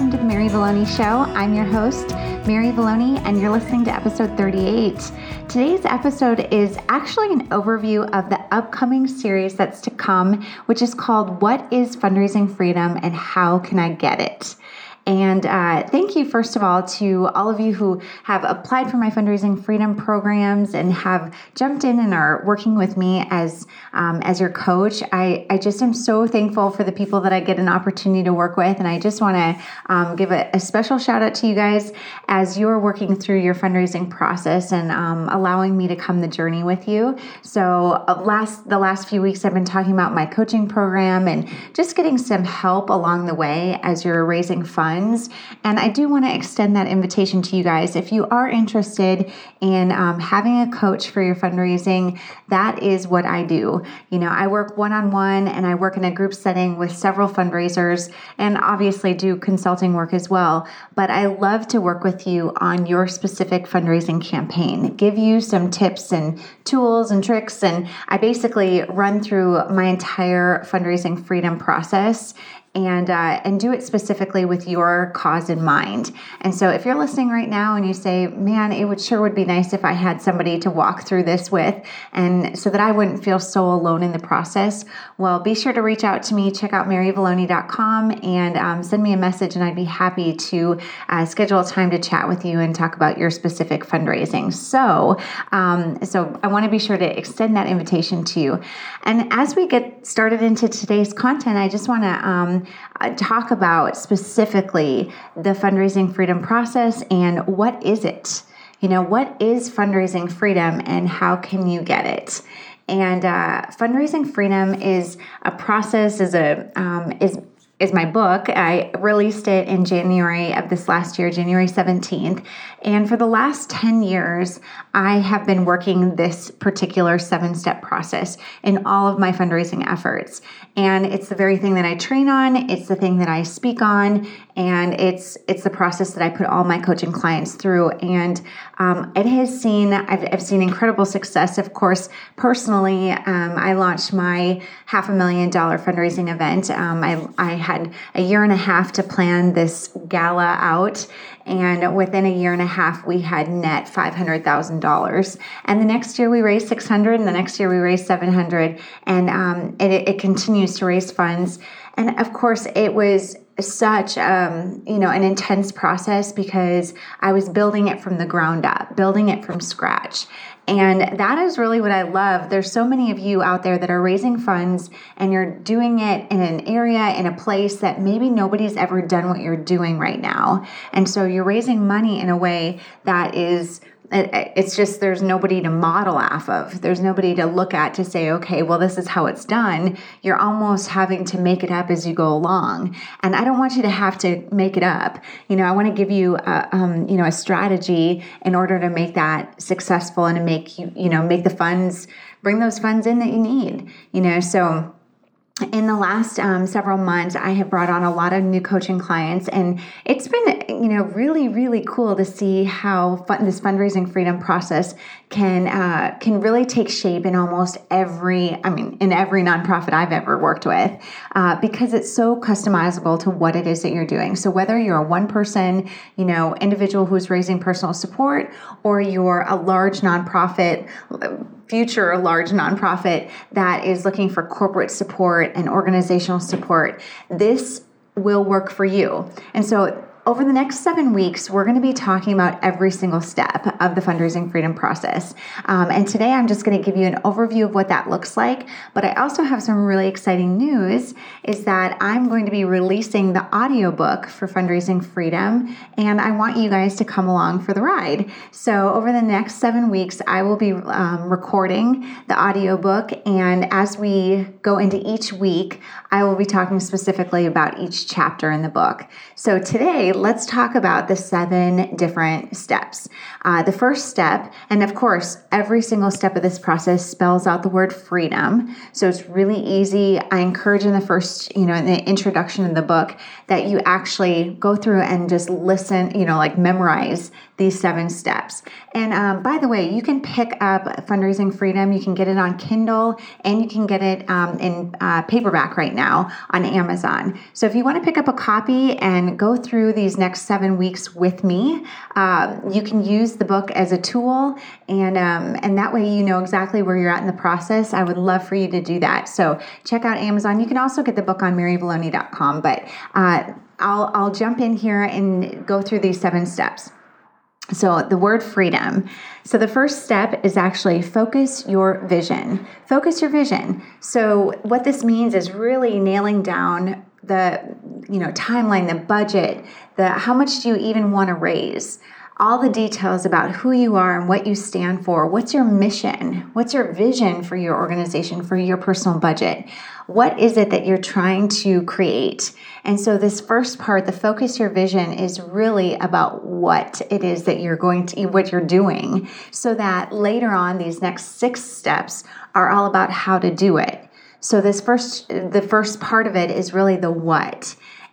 welcome to the Mary Vallone Show. I'm your host, Mary Vallone, and you're listening to episode 38. Today's episode is actually an overview of the upcoming series that's to come, which is called What is Fundraising Freedom and How Can I Get It? And thank you, first of all, to all of you who have applied for my Fundraising Freedom programs and have jumped in and are working with me as your coach. I just am so thankful for the people that I get an opportunity to work with. And I just want to give a special shout out to you guys as you're working through your fundraising process and allowing me to come the journey with you. So the last few weeks, I've been talking about my coaching program and just getting some help along the way as you're raising funds. And I do want to extend that invitation to you guys. If you are interested in having a coach for your fundraising, that is what I do. You know, I work one-on-one and I work in a group setting with several fundraisers and obviously do consulting work as well. But I love to work with you on your specific fundraising campaign, give you some tips and tools and tricks. And I basically run through my entire fundraising freedom process and do it specifically with your cause in mind. And so if you're listening right now and you say, man, it would be nice if I had somebody to walk through this with, and so that I wouldn't feel so alone in the process, well, be sure to reach out to me, check out maryvallone.com and send me a message, and I'd be happy to schedule a time to chat with you and talk about your specific fundraising. So I want to be sure to extend that invitation to you. And as we get started into today's content, I just want to talk about specifically the fundraising freedom process and what is it? You know, what is fundraising freedom and how can you get it? And fundraising freedom is a process, is my book. I released it in January of this last year, January 17th. And for the last 10 years, I have been working this particular 7-step process in all of my fundraising efforts. And it's the very thing that I train on. It's the thing that I speak on. And it's the process that I put all my coaching clients through. And I've seen incredible success. Of course, personally, I launched my $500,000 fundraising event. I had a year and a half to plan this gala out. And within a year and a half, we had net $500,000. And the next year we raised $600,000, and the next year we raised $700,000. And it continues to raise funds. And of course, it was such an intense process because I was building it from the ground up, building it from scratch. And that is really what I love. There's so many of you out there that are raising funds and you're doing it in an area, in a place that maybe nobody's ever done what you're doing right now. And so you're raising money in a way that is, it's just, there's nobody to model off of. There's nobody to look at to say, okay, well, this is how it's done. You're almost having to make it up as you go along. And I don't want you to have to make it up. You know, I want to give you a strategy in order to make that successful and to make the funds, bring those funds in that you need, so in the last several months, I have brought on a lot of new coaching clients, and it's been, really, really cool to see how this fundraising freedom process can really take shape in almost every nonprofit I've ever worked with, because it's so customizable to what it is that you're doing. So whether you're a one-person, individual who's raising personal support, or you're a large nonprofit, future large nonprofit that is looking for corporate support and organizational support, this will work for you. And so over the next 7 weeks, we're going to be talking about every single step of the fundraising freedom process. And today I'm just going to give you an overview of what that looks like. But I also have some really exciting news, is that I'm going to be releasing the audiobook for Fundraising Freedom. And I want you guys to come along for the ride. So over the next 7 weeks, I will be recording the audiobook. And as we go into each week, I will be talking specifically about each chapter in the book. So today, let's talk about the 7 different steps. The first step, and of course, every single step of this process spells out the word freedom. So it's really easy. I encourage in the first, in the introduction of the book, that you actually go through and just listen, like memorize these 7 steps. And by the way, you can pick up Fundraising Freedom. You can get it on Kindle, and you can get it in paperback right now on Amazon. So if you want to pick up a copy and go through these next 7 weeks with me, you can use the book as a tool, and that way you know exactly where you're at in the process. I would love for you to do that. So check out Amazon. You can also get the book on maryvallone.com, but I'll jump in here and go through these 7 steps. So the word freedom. So the first step is actually focus your vision. Focus your vision. So what this means is really nailing down the timeline, the budget, how much do you even want to raise? All the details about who you are and what you stand for. What's your mission? What's your vision for your organization, for your personal budget? What is it that you're trying to create? And so this first part, the focus your vision, is really about what it is that what you're doing, so that later on these next 6 steps are all about how to do it. So the first part of it is really the what.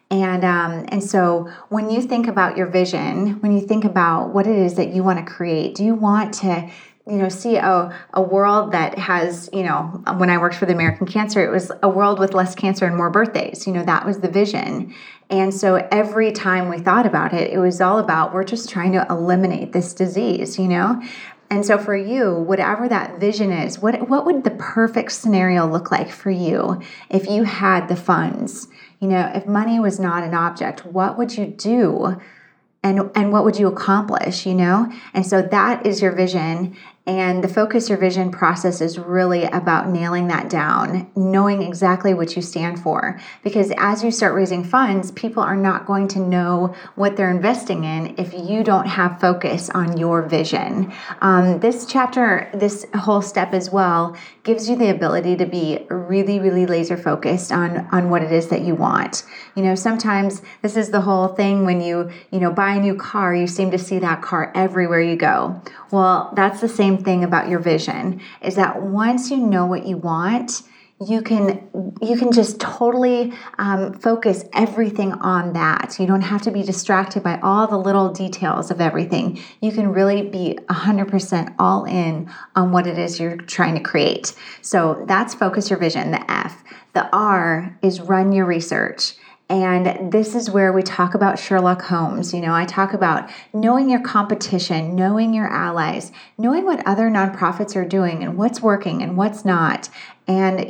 And so when you think about your vision, when you think about what it is that you want to create, do you want to see a world that has, when I worked for the American Cancer, it was a world with less cancer and more birthdays. That was the vision. And so every time we thought about it, it was all about, we're just trying to eliminate this disease, And so for you, whatever that vision is, what would the perfect scenario look like for you if you had the funds? If money was not an object, what would you do? And what would you accomplish, And so that is your vision. And the focus your vision process is really about nailing that down, knowing exactly what you stand for. Because as you start raising funds, people are not going to know what they're investing in if you don't have focus on your vision. This chapter, this whole step as well, gives you the ability to be really, really laser focused on what it is that you want. Sometimes this is the whole thing when you buy a new car, you seem to see that car everywhere you go. Well, that's the same thing about your vision, is that once you know what you want, you can just totally focus everything on that. You don't have to be distracted by all the little details of everything. You can really be 100% all in on what it is you're trying to create. So that's focus your vision, the F. The R is run your research. And this is where we talk about Sherlock Holmes. I talk about knowing your competition, knowing your allies, knowing what other nonprofits are doing and what's working and what's not. And,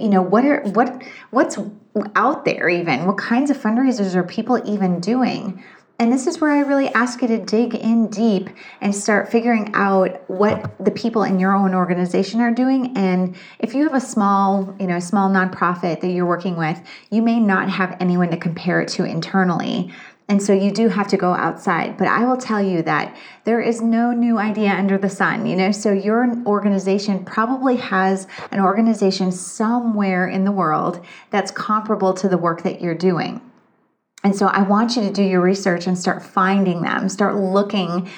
what's out there even? What kinds of fundraisers are people even doing? And this is where I really ask you to dig in deep and start figuring out what the people in your own organization are doing. And if you have a small nonprofit that you're working with, you may not have anyone to compare it to internally. And so you do have to go outside. But I will tell you that there is no new idea under the sun, So your organization probably has an organization somewhere in the world that's comparable to the work that you're doing. And so I want you to do your research and start finding them, start looking,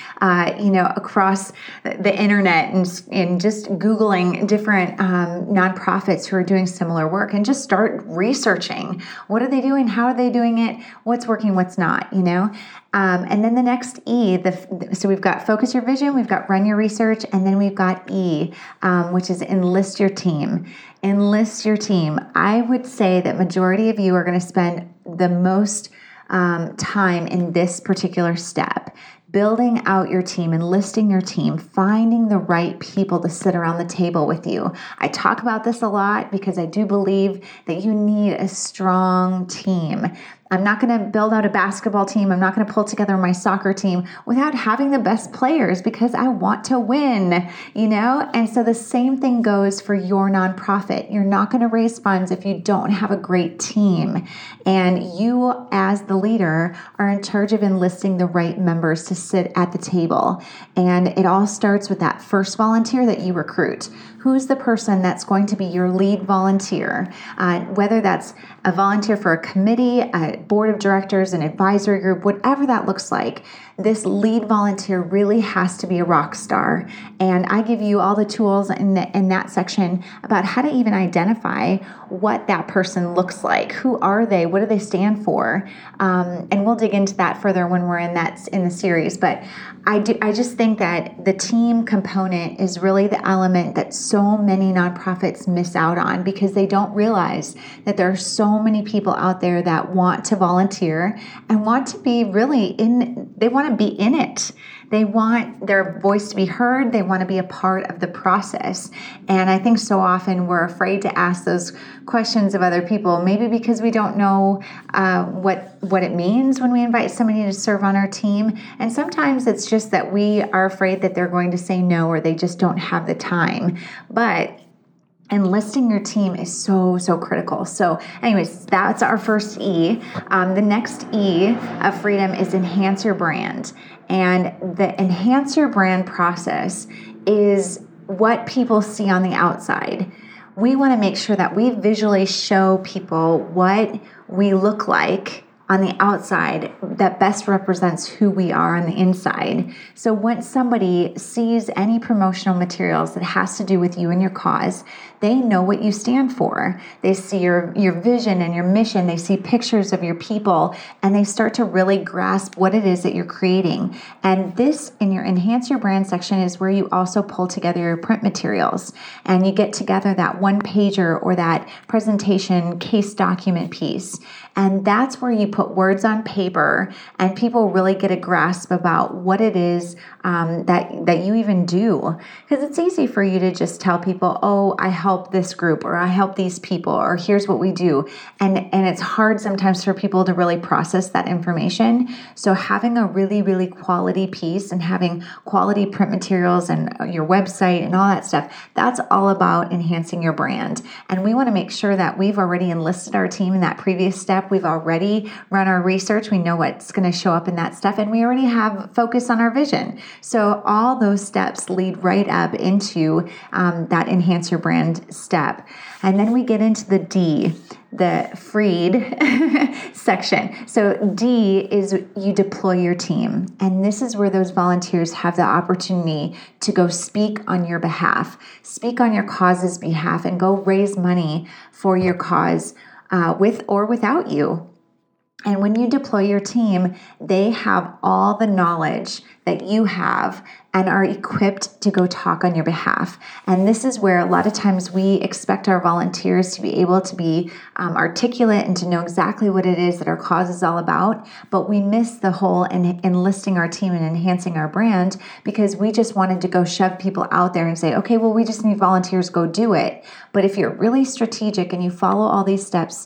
across the internet and just Googling different nonprofits who are doing similar work, and just start researching. What are they doing? How are they doing it? What's working? What's not, And then the next E, so we've got focus your vision, we've got run your research, and then we've got E, which is enlist your team. Enlist your team. I would say that majority of you are going to spend the most time in this particular step, building out your team, enlisting your team, finding the right people to sit around the table with you. I talk about this a lot because I do believe that you need a strong team. I'm not going to build out a basketball team. I'm not going to pull together my soccer team without having the best players, because I want to win, And so the same thing goes for your nonprofit. You're not going to raise funds if you don't have a great team. And you, as the leader, are in charge of enlisting the right members to sit at the table. And it all starts with that first volunteer that you recruit. Who's the person that's going to be your lead volunteer? Whether that's a volunteer for a committee, board of directors, an advisory group, whatever that looks like, this lead volunteer really has to be a rock star. And I give you all the tools in that section about how to even identify what that person looks like. Who are they? What do they stand for? And we'll dig into that further when we're in the series. But I just think that the team component is really the element that so many nonprofits miss out on, because they don't realize that there are so many people out there that want to volunteer and want to be they want to be in it. They want their voice to be heard. They want to be a part of the process. And I think so often we're afraid to ask those questions of other people, maybe because we don't know what it means when we invite somebody to serve on our team. And sometimes it's just that we are afraid that they're going to say no, or they just don't have the time. But enlisting your team is so critical. So anyways, that's our first E. The next E of freedom is enhance your brand. And the enhance your brand process is what people see on the outside. We want to make sure that we visually show people what we look like on the outside that best represents who we are on the inside. So when somebody sees any promotional materials that has to do with you and your cause, they know what you stand for. They see your vision and your mission. They see pictures of your people, and they start to really grasp what it is that you're creating. And this, in your Enhance Your Brand section, is where you also pull together your print materials, and you get together that one pager or that presentation case document piece. And that's where you put words on paper, and people really get a grasp about what it is that you even do. Because it's easy for you to just tell people, oh, I help this group, or I help these people, or here's what we do. And it's hard sometimes for people to really process that information. So having a really quality piece and having quality print materials and your website and all that stuff, that's all about enhancing your brand. And we want to make sure that we've already enlisted our team in that previous step. We've already run our research. We know what's going to show up in that stuff, and we already have focus on our vision. So all those steps lead right up into that enhance your brand step. And then we get into the D, the freed section. So D is you deploy your team. And this is where those volunteers have the opportunity to go speak on your behalf, speak on your cause's behalf, and go raise money for your cause with or without you. And when you deploy your team, they have all the knowledge that you have and are equipped to go talk on your behalf. And this is where a lot of times we expect our volunteers to be able to be articulate and to know exactly what it is that our cause is all about. But we miss the whole enlisting our team and enhancing our brand, because we just wanted to go shove people out there and say, okay, well, we just need volunteers, go do it. But if you're really strategic and you follow all these steps,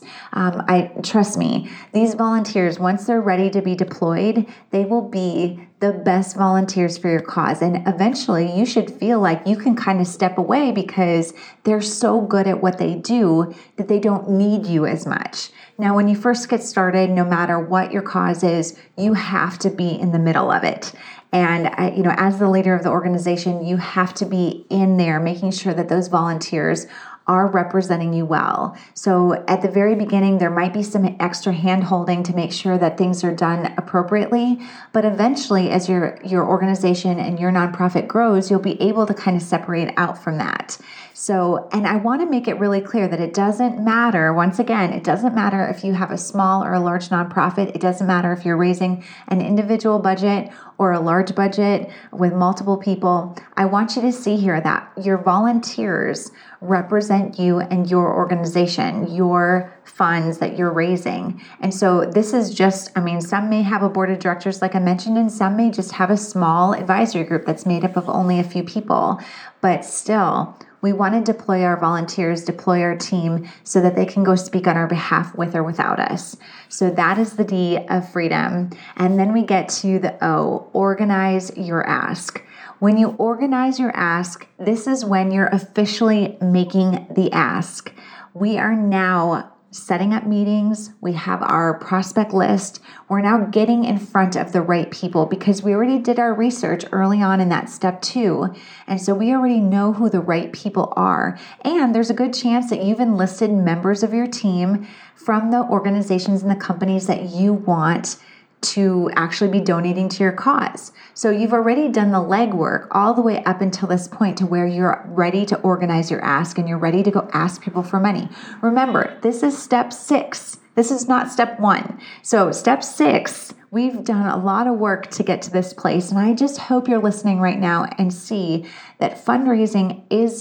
trust me, these volunteers, once they're ready to be deployed, they will be the best volunteers for your cause. And eventually you should feel like you can kind of step away because they're so good at what they do that they don't need you as much. Now, when you first get started, no matter what your cause is, you have to be in the middle of it. And as the leader of the organization, you have to be in there making sure that those volunteers are representing you well. So at the very beginning, there might be some extra hand-holding to make sure that things are done appropriately. But eventually, as your organization and your nonprofit grows, you'll be able to kind of separate out from that. So, and I want to make it really clear that it doesn't matter, once again, it doesn't matter if you have a small or a large nonprofit. It doesn't matter if you're raising an individual budget or a large budget with multiple people. I want you to see here that your volunteers represent you and your organization, your funds that you're raising. And so this is just, some may have a board of directors, like I mentioned, and some may just have a small advisory group that's made up of only a few people. But still, we want to deploy our volunteers, deploy our team so that they can go speak on our behalf with or without us. So that is the D of freedom. And then we get to the O, organize your ask. When you organize your ask, this is when you're officially making the ask. We are now setting up meetings. We have our prospect list. We're now getting in front of the right people because we already did our research early on in that step 2. And so we already know who the right people are. And there's a good chance that you've enlisted members of your team from the organizations and the companies that you want to actually be donating to your cause. So you've already done the legwork all the way up until this point to where you're ready to organize your ask and you're ready to go ask people for money. Remember, this is step 6. This is not step 1. So step 6, we've done a lot of work to get to this place. And I just hope you're listening right now and see that fundraising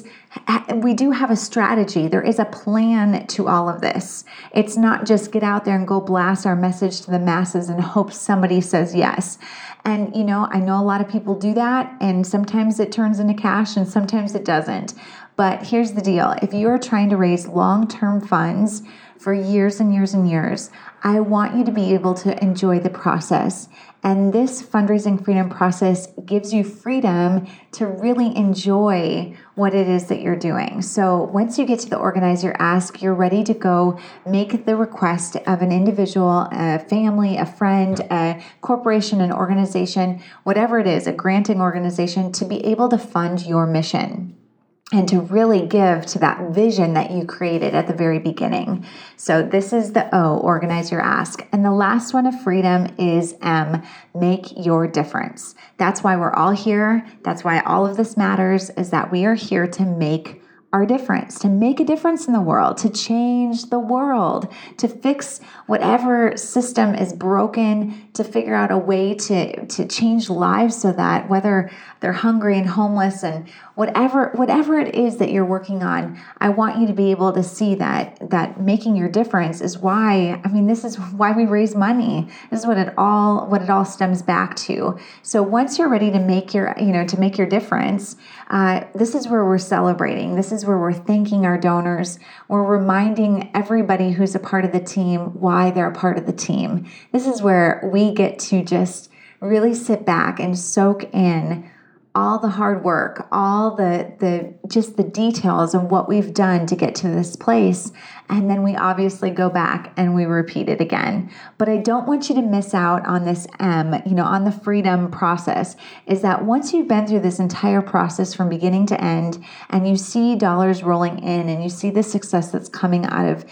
we do have a strategy. There is a plan to all of this. It's not just get out there and go blast our message to the masses and hope somebody says yes. And, I know a lot of people do that, and sometimes it turns into cash and sometimes it doesn't. But here's the deal. If you are trying to raise long-term funds for years and years and years, I want you to be able to enjoy the process. And this fundraising freedom process gives you freedom to really enjoy what it is that you're doing. So once you get to the organize your ask, you're ready to go make the request of an individual, a family, a friend, a corporation, an organization, whatever it is, a granting organization, to be able to fund your mission and to really give to that vision that you created at the very beginning. So this is the O, organize your ask. And the last one of freedom is M, make your difference. That's why we're all here. That's why all of this matters, is that we are here to make our difference, to make a difference in the world, to change the world, to fix whatever system is broken, to figure out a way to change lives so that whether they're hungry and homeless and whatever it is that you're working on, I want you to be able to see that making your difference is why, this is why we raise money. This is what it all stems back to. So once you're ready to make your difference, this is where we're celebrating. This is where we're thanking our donors. We're reminding everybody who's a part of the team why they're a part of the team. This is where we get to just really sit back and soak in all the hard work, all the details of what we've done to get to this place. And then we obviously go back and we repeat it again. But I don't want you to miss out on this M, on the freedom process, is that once you've been through this entire process from beginning to end, and you see dollars rolling in and you see the success that's coming out of,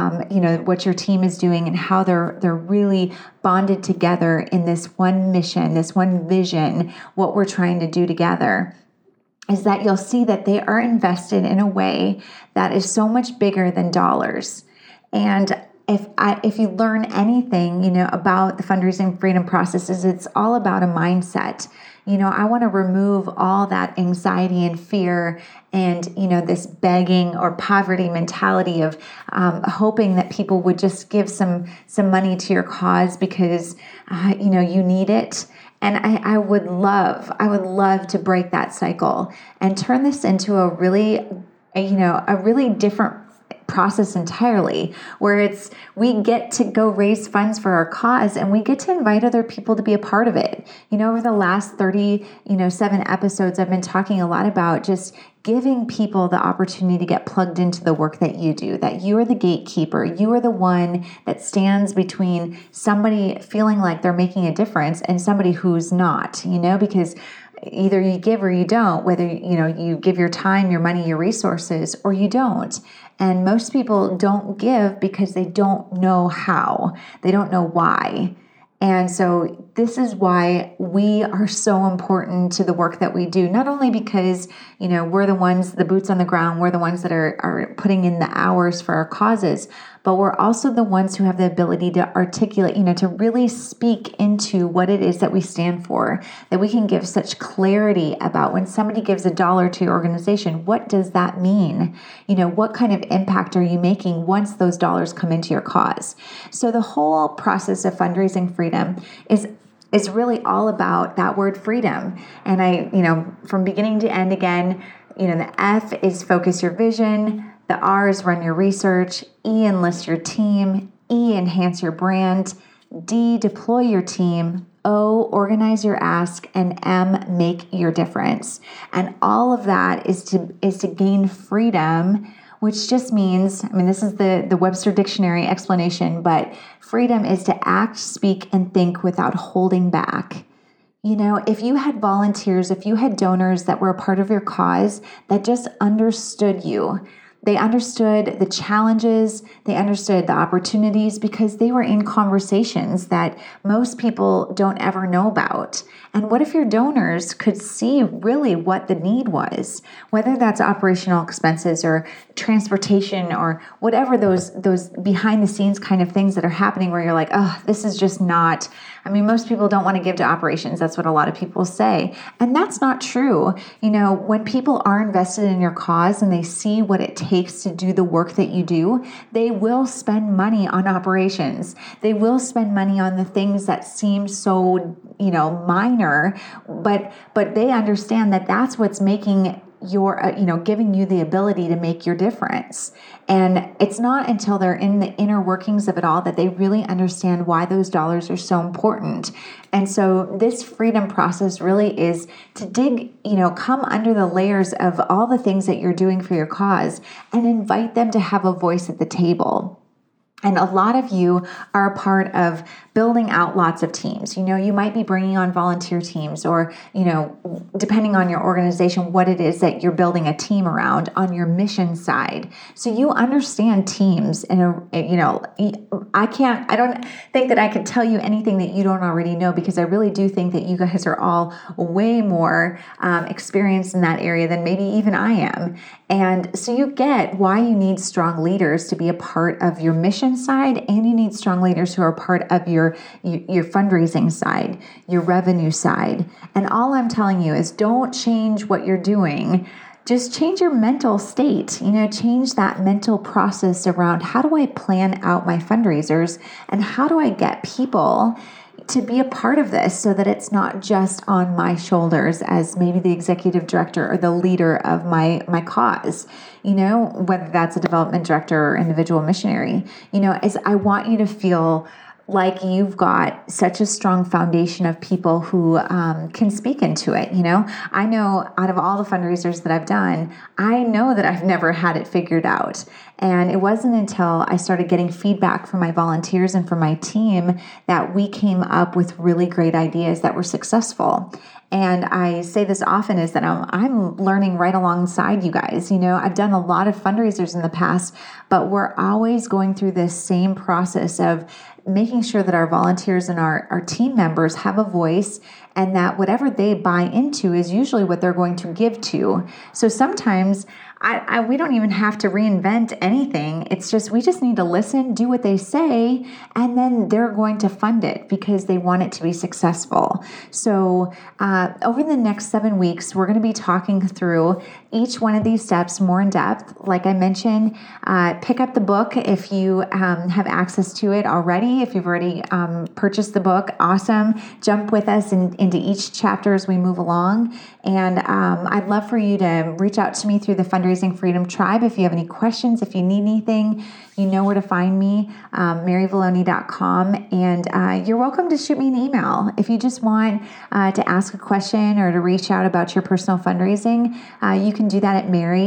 what your team is doing and how they're really bonded together in this one mission, this one vision, what we're trying to do together, is that you'll see that they are invested in a way that is so much bigger than dollars. And if you learn anything, about the fundraising freedom processes, it's all about a mindset. I want to remove all that anxiety and fear and, this begging or poverty mentality of hoping that people would just give some money to your cause because, you need it. And I would love to break that cycle and turn this into a really different process entirely, where we get to go raise funds for our cause and we get to invite other people to be a part of it. Over the last 7 episodes, I've been talking a lot about just giving people the opportunity to get plugged into the work that you do, that you are the gatekeeper. You are the one that stands between somebody feeling like they're making a difference and somebody who's not, because either you give or you don't, whether, you give your time, your money, your resources, or you don't. And most people don't give because they don't know how. They don't know why. And so this is why we are so important to the work that we do, not only because, we're the ones, the boots on the ground, we're the ones that are putting in the hours for our causes, but we're also the ones who have the ability to articulate, to really speak into what it is that we stand for, that we can give such clarity about when somebody gives $1 to your organization, what does that mean? What kind of impact are you making once those dollars come into your cause? So the whole process of fundraising freedom is really all about that word freedom. And I, from beginning to end again, the F is focus your vision. The R is run your research. E, enlist your team. E, enhance your brand. D, deploy your team. O, organize your ask. And M, make your difference. And all of that is to gain freedom which just means, this is the Webster Dictionary explanation, but freedom is to act, speak, and think without holding back. If you had volunteers, if you had donors that were a part of your cause that just understood you, they understood the challenges, they understood the opportunities because they were in conversations that most people don't ever know about. And what if your donors could see really what the need was, whether that's operational expenses or transportation or whatever those behind the scenes kind of things that are happening where you're like, oh, this is just not, most people don't want to give to operations. That's what a lot of people say. And that's not true. When people are invested in your cause and they see what it takes to do the work that you do, they will spend money on operations. They will spend money on the things that seem so, minor, but they understand that that's what's making your, giving you the ability to make your difference. And it's not until they're in the inner workings of it all that they really understand why those dollars are so important. And so this freedom process really is to dig, come under the layers of all the things that you're doing for your cause and invite them to have a voice at the table. And a lot of you are a part of building out lots of teams. You might be bringing on volunteer teams or, depending on your organization, what it is that you're building a team around on your mission side. So you understand teams and, I don't think that I could tell you anything that you don't already know because I really do think that you guys are all way more experienced in that area than maybe even I am. And so you get why you need strong leaders to be a part of your mission side, and you need strong leaders who are part of your fundraising side, your revenue side. And all I'm telling you is don't change what you're doing. Just change your mental state, change that mental process around how do I plan out my fundraisers and how do I get people to be a part of this so that it's not just on my shoulders as maybe the executive director or the leader of my cause, whether that's a development director or individual missionary, is I want you to feel like you've got such a strong foundation of people who can speak into it. I know out of all the fundraisers that I've done, I know that I've never had it figured out. And it wasn't until I started getting feedback from my volunteers and from my team that we came up with really great ideas that were successful. And I say this often is that I'm learning right alongside you guys. I've done a lot of fundraisers in the past, but we're always going through this same process of making sure that our volunteers and our team members have a voice and that whatever they buy into is usually what they're going to give to. So sometimes we don't even have to reinvent anything. It's just, we just need to listen, do what they say, and then they're going to fund it because they want it to be successful. So over the next 7 weeks, we're going to be talking through each one of these steps more in depth. Like I mentioned, pick up the book if you have access to it already. If you've already purchased the book, awesome. Jump with us into each chapter as we move along. And I'd love for you to reach out to me through the Fundraising Freedom Tribe. If you have any questions, if you need anything, you know where to find me, maryvalloni.com. And you're welcome to shoot me an email. If you just want to ask a question or to reach out about your personal fundraising, you can do that at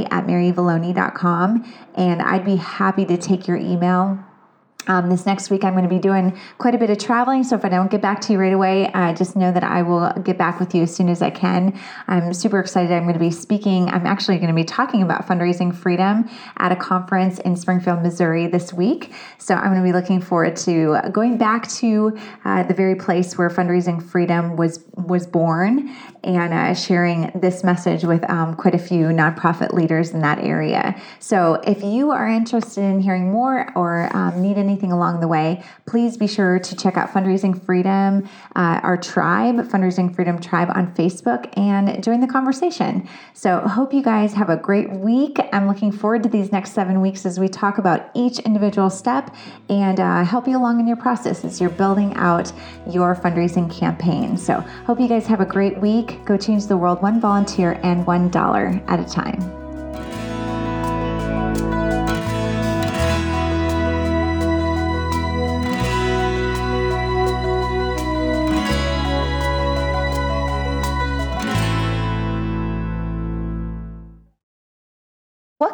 mary@maryvalloni.com. And I'd be happy to take your email. This next week, I'm going to be doing quite a bit of traveling. So if I don't get back to you right away, just know that I will get back with you as soon as I can. I'm super excited. I'm going to be speaking. I'm actually going to be talking about fundraising freedom at a conference in Springfield, Missouri this week. So I'm going to be looking forward to going back to the very place where fundraising freedom was born and sharing this message with quite a few nonprofit leaders in that area. So if you are interested in hearing more or need anything along the way, please be sure to check out Fundraising Freedom, our tribe, Fundraising Freedom Tribe on Facebook, and join the conversation. So I hope you guys have a great week. I'm looking forward to these next 7 weeks as we talk about each individual step and help you along in your process as you're building out your fundraising campaign. So hope you guys have a great week. Go change the world one volunteer and $1 at a time.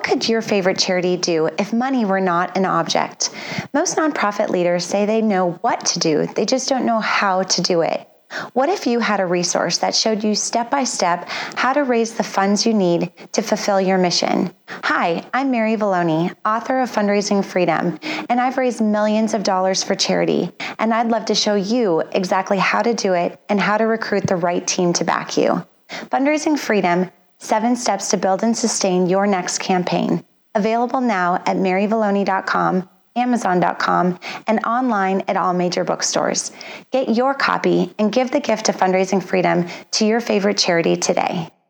What could your favorite charity do if money were not an object? Most nonprofit leaders say they know what to do, they just don't know how to do it. What if you had a resource that showed you step by step how to raise the funds you need to fulfill your mission? Hi, I'm Mary Vallone, author of Fundraising Freedom, and I've raised millions of dollars for charity, and I'd love to show you exactly how to do it and how to recruit the right team to back you. Fundraising Freedom, 7 Steps to Build and Sustain Your Next Campaign. Available now at maryvallone.com, Amazon.com, and online at all major bookstores. Get your copy and give the gift of Fundraising Freedom to your favorite charity today.